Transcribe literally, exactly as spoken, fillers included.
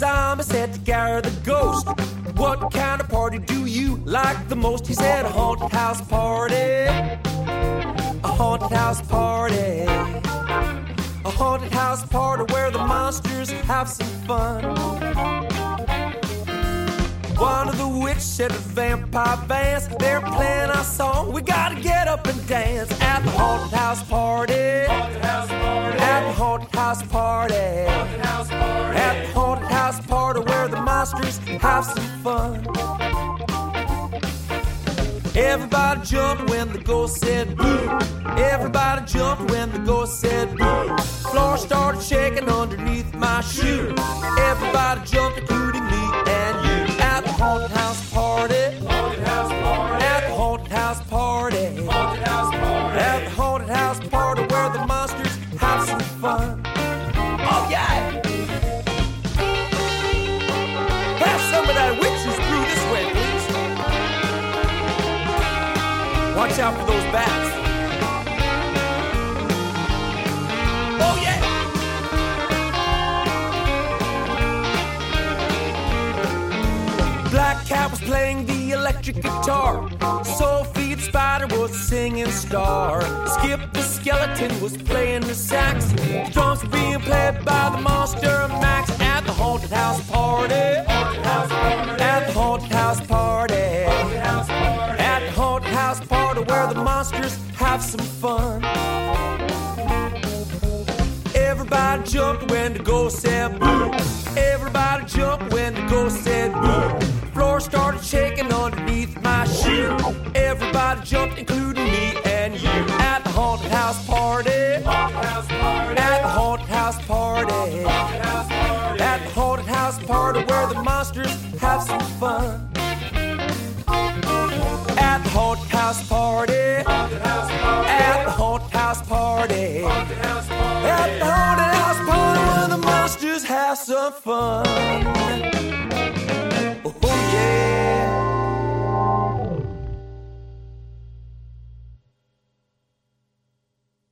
zombie said to Gary the ghost, what kind of party do you like the most? He said, a haunted house party, a haunted house party, a haunted house party where the monsters have some fun. One of the witches said to Vampire Vance, they're playing our song, we gotta get up and dance at the haunted house party, haunted house party. At the haunted house party, haunted house party. At the haunted house party where the monsters have some fun. Everybody jumped when the ghost said boo. Everybody jumped when the ghost said boo. Floor started shaking underneath my shoe. Everybody jumped, including me and you. At the haunted house party, haunted house party. At the haunted house party, haunted house party. At the haunted house party where the monsters have some fun. Oh yeah! Pass some of that witch's brew this way, please. Watch out for those bats. Oh yeah! Black Cat was playing the electric guitar. Sophie the spider was a singing star. Skip the skeleton was playing the sax. The drums were being played by the monster Max. At the haunted house party, haunted house party. At the haunted house party, haunted house party. At the haunted house party where the monsters have some fun. Everybody jumped when the ghost said boo. Everybody jumped when the ghost said boo. Floor started shaking underneath my shoe. Everybody jumped, including me and you. At the haunted house party, haunted house party. At the haunted house party, haunted house party. At the haunted house party where the monsters have some fun. At the haunted house party, haunted house party. At the haunted house party, haunted house party. At the haunted house party where the monsters have some fun.